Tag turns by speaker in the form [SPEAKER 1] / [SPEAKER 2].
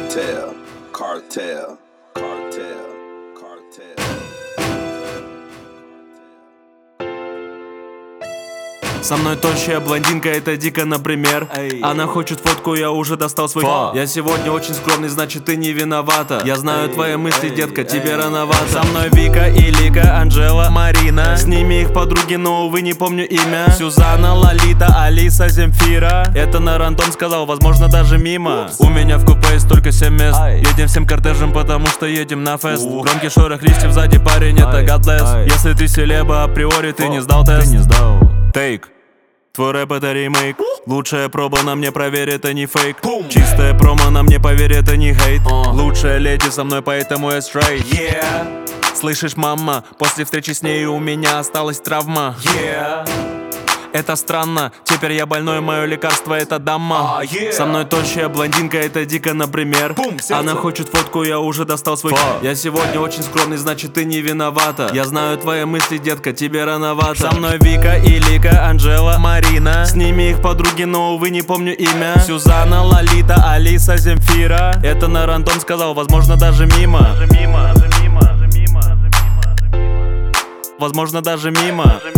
[SPEAKER 1] Cartel, cartel, cartel, cartel.
[SPEAKER 2] Со мной тощая блондинка, это дико, например. Она хочет фотку, я уже достал свой. Я сегодня очень скромный, значит ты не виновата. Я знаю твои мысли, детка, тебе рановато. Со мной Вика и Лика, Анжела, Марина. С ними их подруги, но, увы, не помню имя. Сюзанна, Лолита, Алиса, Земфира. Это на рандом сказал, возможно, даже мимо. У меня в купе есть только 7 мест. Едем всем кортежем, потому что едем на фест. Громкий шорох листьев сзади, парень, это God bless. Если ты селеба, априори ты не сдал тест. Тейк. Твой рэп это ремейк. Лучшая проба на мне, проверь, это не фейк. Чистая промо на мне, поверь, это не хейт. Лучшая леди со мной, поэтому я стрейт. Слышишь, мама, после встречи с ней у меня осталась травма. Это странно, теперь я больной, мое лекарство это дама. Со мной тощая блондинка, это дико, например. Она хочет фотку, я уже достал свой. Я сегодня очень скромный, значит ты не виновата. Я знаю твои мысли, детка, тебе рановато. Со мной Вика и Лика, Анжела, Марина. С ними их подруги, но, увы, не помню имя. Сюзанна, Лолита, Алиса, Земфира. Это на рандом сказал, возможно, даже мимо. Возможно, даже мимо.